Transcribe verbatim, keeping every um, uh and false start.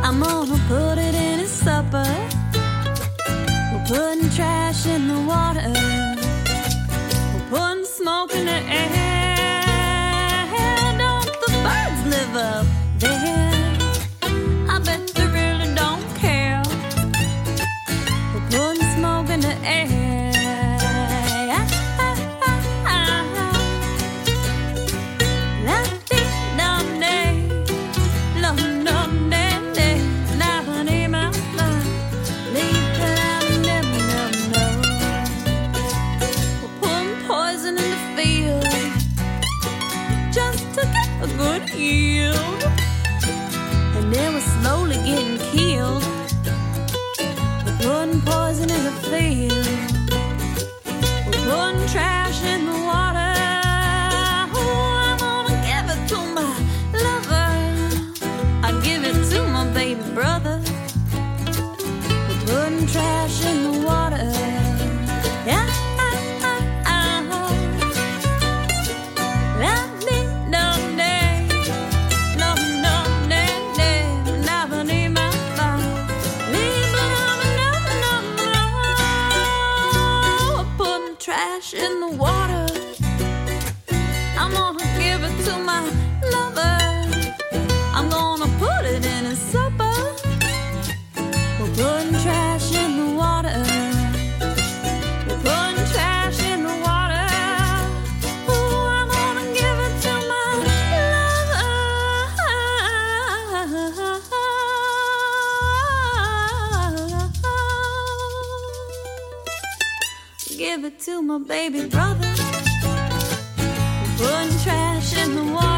I'm gonna put it in his supper. We're putting trash in the water. We're putting smoke in the air. Don't the birds live up there? I bet they really don't care. We're putting smoke in the air. And they were slowly getting killed. We're putting poison in the field. We're putting trash in the water. Oh, I'm gonna give it to my lover. I'd give it to my baby brother. We're putting trash in the water. Yeah. In the water, I'm gonna give it to my lover. I'm gonna put it in his supper. We're putting trash in the water. We're putting trash in the water. Ooh, I'm gonna give it to my lover. Give it to my baby brother. We're putting trash in the water.